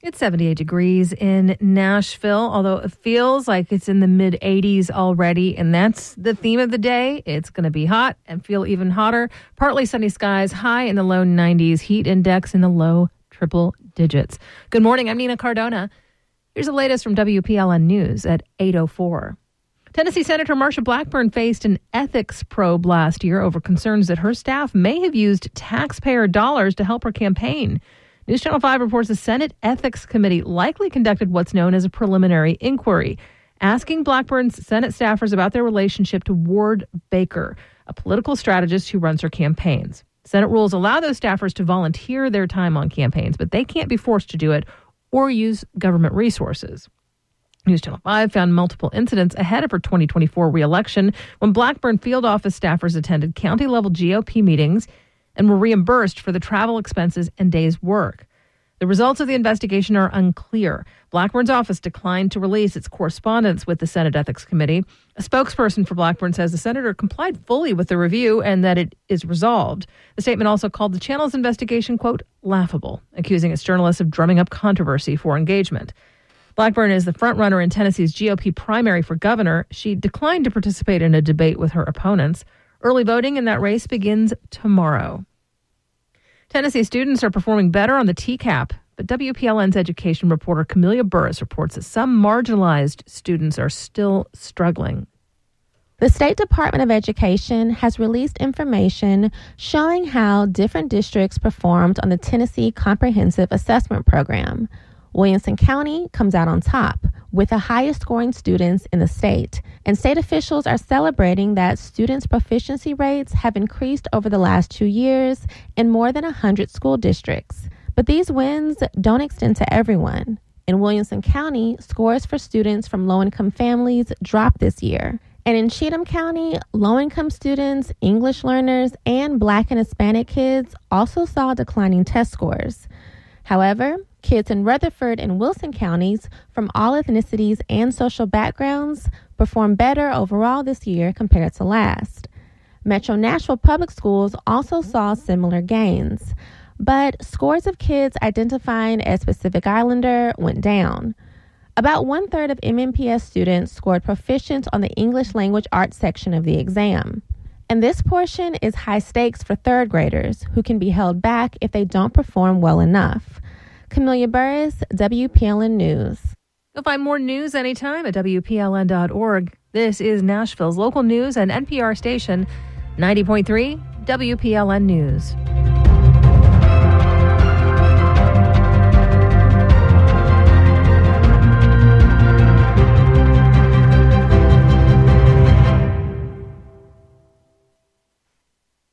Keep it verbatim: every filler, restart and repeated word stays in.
It's seventy-eight degrees in Nashville, although it feels like it's in the mid eighties already, and that's the theme of the day. It's going to be hot and feel even hotter. Partly sunny skies, high in the low nineties, heat index in the low triple digits. Good morning, I'm Nina Cardona. Here's the latest from W P L N News at eight oh four. Tennessee Senator Marsha Blackburn faced an ethics probe last year over concerns that her staff may have used taxpayer dollars to help her campaign. News Channel five reports the Senate Ethics Committee likely conducted what's known as a preliminary inquiry, asking Blackburn's Senate staffers about their relationship to Ward Baker, a political strategist who runs her campaigns. Senate rules allow those staffers to volunteer their time on campaigns, but they can't be forced to do it or use government resources. News Channel five found multiple incidents ahead of her twenty twenty-four reelection when Blackburn field office staffers attended county-level G O P meetings and were reimbursed for the travel expenses and days' work. The results of the investigation are unclear. Blackburn's office declined to release its correspondence with the Senate Ethics Committee. A spokesperson for Blackburn says the senator complied fully with the review and that it is resolved. The statement also called the channel's investigation, quote, laughable, accusing its journalists of drumming up controversy for engagement. Blackburn is the frontrunner in Tennessee's G O P primary for governor. She declined to participate in a debate with her opponents. Early voting in that race begins tomorrow. Tennessee students are performing better on the T CAP, but W P L N's education reporter Camelia Burris reports that some marginalized students are still struggling. The State Department of Education has released information showing how different districts performed on the Tennessee Comprehensive Assessment Program. Williamson County comes out on top with the highest scoring students in the state, and state officials are celebrating that students' proficiency rates have increased over the last two years in more than one hundred school districts. But these wins don't extend to everyone. In Williamson County, scores for students from low-income families dropped this year. And in Cheatham County, low-income students, English learners, and Black and Hispanic kids also saw declining test scores. However, kids in Rutherford and Wilson counties from all ethnicities and social backgrounds performed better overall this year compared to last. Metro Nashville Public Schools also saw similar gains, but scores of kids identifying as Pacific Islander went down. About one-third of M N P S students scored proficient on the English Language Arts section of the exam. And this portion is high stakes for third graders who can be held back if they don't perform well enough. Camelia Burris, W P L N News. You'll find more news anytime at W P L N dot org. This is Nashville's local news and N P R station, ninety point three W P L N News.